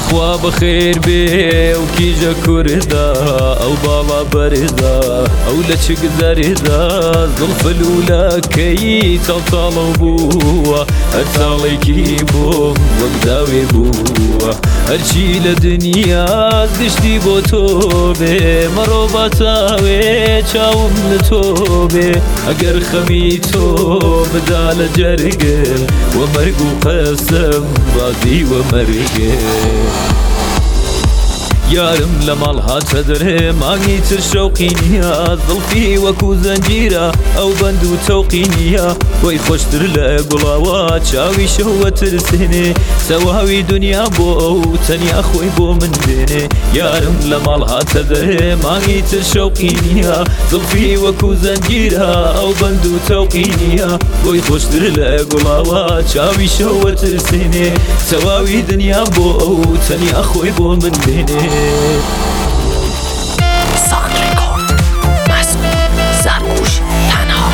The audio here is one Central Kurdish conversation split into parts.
خوا بخير بي وكيجا كوردا او بالا بردا او لچك زردا ظلف الاولى كي تطالو بوا ارتالي كيبو وقداوي بوا هرشي لدنيا دشتي بو توبي مرو باتاوي چاوم لتوبي اگر خمي تو بدال جرقل ومرقو قسم راضي ومرقل يارم لمال هات درهم ماغيت الشوقينيا ظلفي وكو زنجيرة او بندو توقينيا وي خوشتر لقلاوات شاوي شهوة السنة سواوي دنيا بو تاني اخوي بو من بيني يارم لمال هات درهم ماغيت الشوقينيا ظلفي وكو زنجيرة او بندو توقينيا وي خوشتر لقلاوات شاوي شهوة السنة سواوي دنيا بو تاني اخوي بو من بيني ساند ريكورد مسعود زرموش تنها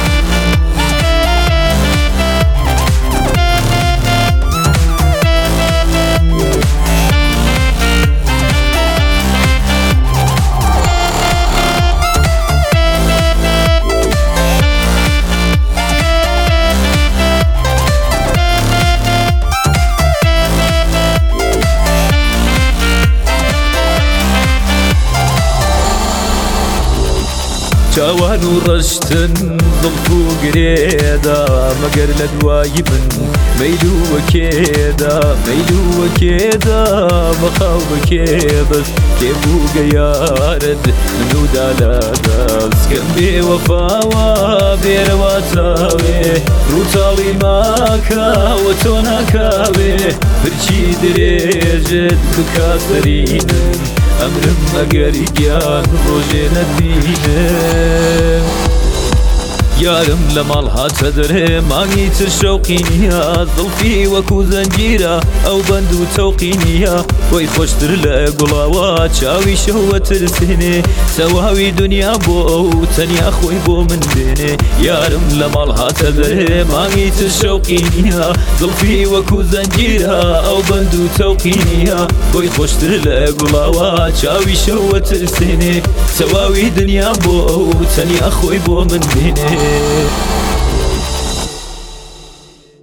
جوان ورشتن ظلفو قريدا مقر لدواي من ميلو وكيدا ميلو وكيدا مخاو بكيبس كيبو قيارد منو دالاداس كمبي وفاوا بيرواتاوي روتالي ماكا وتوناكاوي برشي دريجت بكاسرينن أمرم أقريقيان روجينا دينم يارم لمال هات درهم ماغيت الشوقينيا ظلفي وكو زنجيرة او بندو توقينيا وي خوشتر لقلاوات شاوي شهوة السنة سواوي دنيا بو تاني اخوي بو من بيني يارم لمال هات درهم ماغيت الشوقينيا ظلفي وكو زنجيرة او بندو توقينيا وي خوشتر لقلاوات شاوي شهوة السنة سواوي دنيا بو تاني اخوي بو من بيني